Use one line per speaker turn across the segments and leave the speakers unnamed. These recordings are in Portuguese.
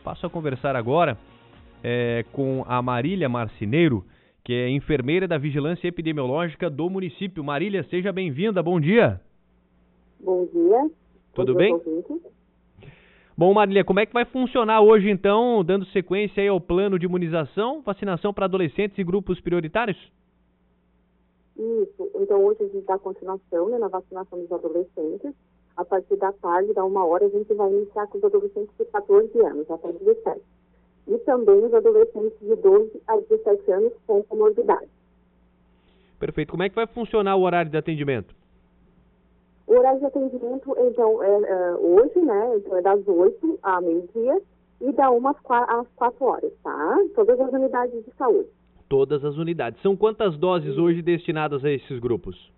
Passo a conversar agora com a Marília Marcineiro, que é enfermeira da Vigilância Epidemiológica do município. Marília, seja bem-vinda, bom dia.
Bom dia.
Tudo bem? Bom, Marília, como é que vai funcionar hoje, então, dando sequência aí ao plano de imunização, vacinação para adolescentes e grupos prioritários?
Isso. Então, hoje a gente dá continuação, na vacinação dos adolescentes. A partir da tarde, da 1h, a gente vai iniciar com os adolescentes de 14 anos, até 17. E também os adolescentes de 12 a 17 anos com comorbidade.
Perfeito. Como é que vai funcionar o horário de atendimento?
O horário de atendimento, então, hoje, então é das 8 à meio-dia e da 1 às 4 horas, tá? Todas as unidades de saúde.
Todas as unidades. São quantas doses hoje destinadas a esses grupos?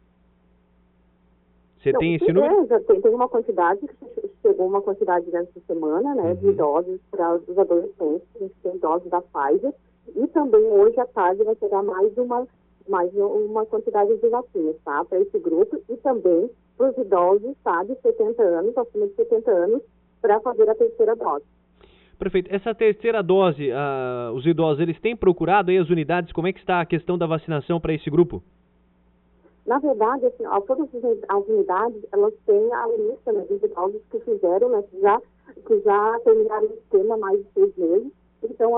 Você tem esse número?
Já tem uma quantidade, chegou uma quantidade nessa semana, de doses para os adolescentes. A gente tem doses da Pfizer. E também hoje à tarde vai chegar mais uma quantidade de vacinas, tá? Para esse grupo e também para os idosos, tá? De 70 anos, acima de 70 anos, para fazer a terceira dose.
Perfeito. Essa terceira dose, os idosos, eles têm procurado aí as unidades? Como é que está a questão da vacinação para esse grupo?
Na verdade, assim, todas as unidades, elas têm a lista dos idosos que fizeram, que já terminaram o esquema há mais de 6 meses. Então,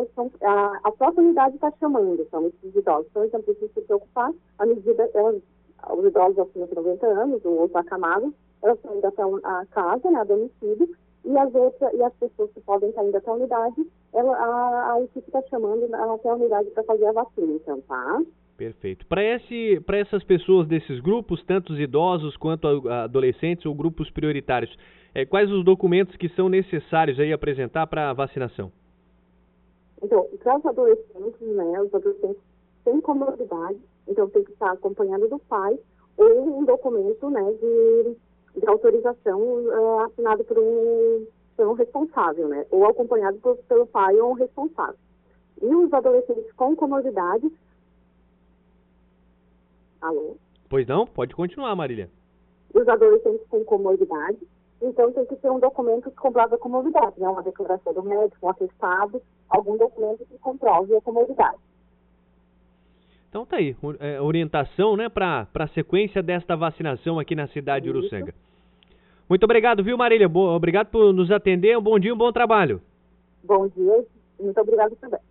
a própria unidade está chamando, são esses idosos. Então, eles não precisam se preocupar. A medida, os idosos acima de 90 anos, ou outros acamados, elas estão indo até a casa, a domicílio, e as pessoas que podem estar indo até a unidade, a equipe está chamando até a unidade para fazer a vacina, então, tá?
Perfeito. Para essas pessoas desses grupos, tanto os idosos quanto adolescentes ou grupos prioritários, quais os documentos que são necessários aí apresentar para a vacinação? Então,
para os adolescentes têm comorbidade, então tem que estar acompanhado do pai ou um documento, de autorização assinado por um responsável, ou acompanhado pelo pai ou um responsável. E os adolescentes com comorbidade. Alô?
Pois não? Pode continuar, Marília.
Os adolescentes com comorbidade, então tem que ter um documento que comprova a comorbidade, uma declaração do médico, um atestado, algum documento que comprove a comorbidade.
Então tá aí, orientação, para a sequência desta vacinação aqui na cidade de Uruçanga. Muito obrigado, viu, Marília? Obrigado por nos atender, um bom dia, um bom trabalho.
Bom dia, muito obrigado também.